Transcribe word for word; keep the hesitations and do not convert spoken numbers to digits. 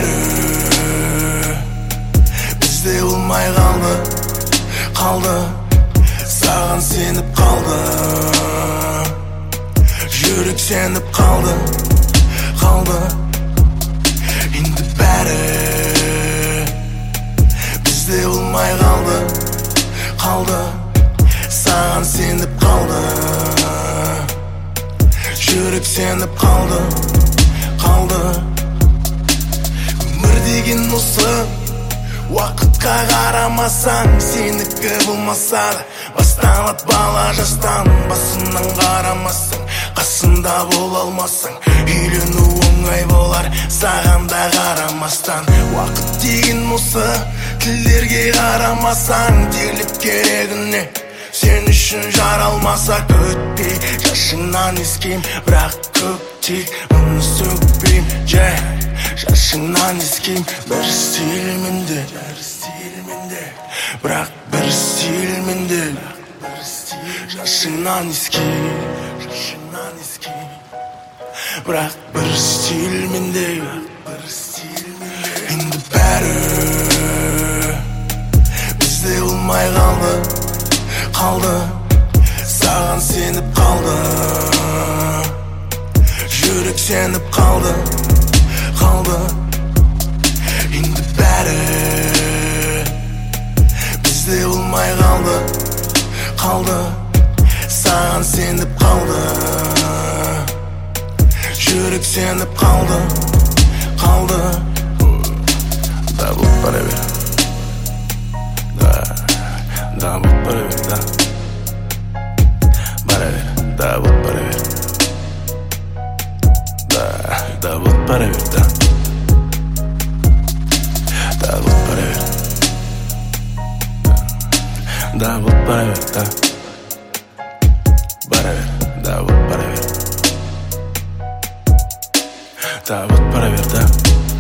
бәрі бізде болмай қалды, қалды. Саған сеніп қалды, жүрек сеніп қалды, қалды. Енді бәрі бізде болмай қалды, қалды. Саған сеніп қалды, жүрек сеніп қалды, қалды. Өмір деген осы, уақытқа қарамасаң сенікі болмаса да басталады бала жастан. Басынан қарамасаң қасында бола алмасаң, үйлену оңай болар саған да қарамастан. Уақыт деген осы, тілдерге қарамасаң терлеп керегіне сен үшін жаралмасақ өтпей жашыңнан ескейм, бірақ көктек мұны сөкпейм. Жай жашыңнан ескейм, бір стилменде, бірақ бір стилменде. Жашыңнан ескейм, бірақ бір стилменде. Енді бәрі бізде болмай қалды, қалды. Саған сеніп қалды, жүрек сеніп қалды, қалды. Енді бәрі бізде болмай қалды, қалды. Саған сеніп қалды, жүрек сеніп қалды, қалды. Да, вот проверь. Да, да, вот проверь, да. Проверь, да, вот проверь. Да, да, вот проверь, да. Да, вот проверь. Да, вот проверь, да. Проверь, да, вот проверь. Да, вот проверь, да.